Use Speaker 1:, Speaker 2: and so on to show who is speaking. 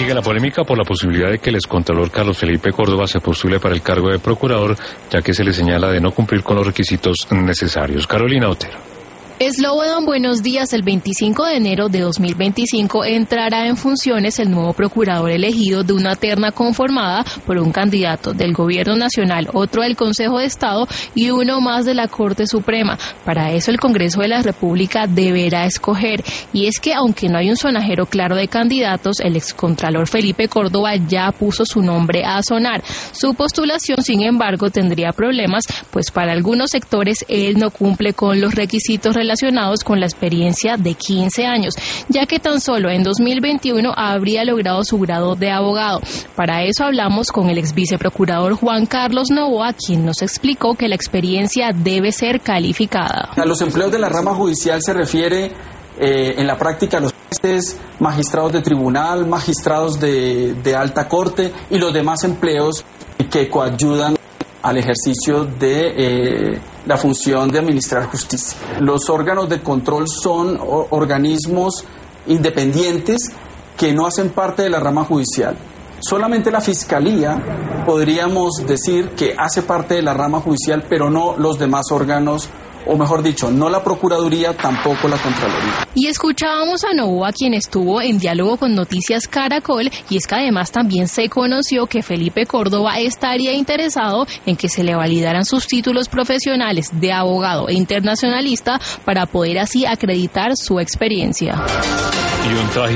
Speaker 1: Sigue la polémica por la posibilidad de que el excontralor Carlos Felipe Córdoba se postule para el cargo de procurador, ya que se le señala de no cumplir con los requisitos necesarios. Carolina Otero.
Speaker 2: Slobodan, buenos días. El 25 de enero de 2025 entrará en funciones el nuevo procurador elegido de una terna conformada por un candidato del Gobierno Nacional, otro del Consejo de Estado y uno más de la Corte Suprema. Para eso el Congreso de la República deberá escoger. Y es que aunque no hay un sonajero claro de candidatos, el excontralor Felipe Córdoba ya puso su nombre a sonar. Su postulación, sin embargo, tendría problemas, pues para algunos sectores él no cumple con los requisitos relacionados con la experiencia de 15 años, ya que tan solo en 2021 habría logrado su grado de abogado. Para eso hablamos con el ex viceprocurador Juan Carlos Novoa, quien nos explicó que la experiencia debe ser calificada.
Speaker 3: A los empleos de la rama judicial se refiere en la práctica a los jueces, magistrados de tribunal, magistrados de alta corte y los demás empleos que coayudan al ejercicio de la función de administrar justicia. Los órganos de control son organismos independientes que no hacen parte de la rama judicial. Solamente la Fiscalía, podríamos decir que hace parte de la rama judicial, pero no los demás órganos, o mejor dicho, no la Procuraduría, tampoco la Contraloría.
Speaker 2: Y escuchábamos a Novoa, quien estuvo en diálogo con Noticias Caracol, y es que además también se conoció que Felipe Córdoba estaría interesado en que se le validaran sus títulos profesionales de abogado e internacionalista para poder así acreditar su experiencia.
Speaker 1: Y un trágico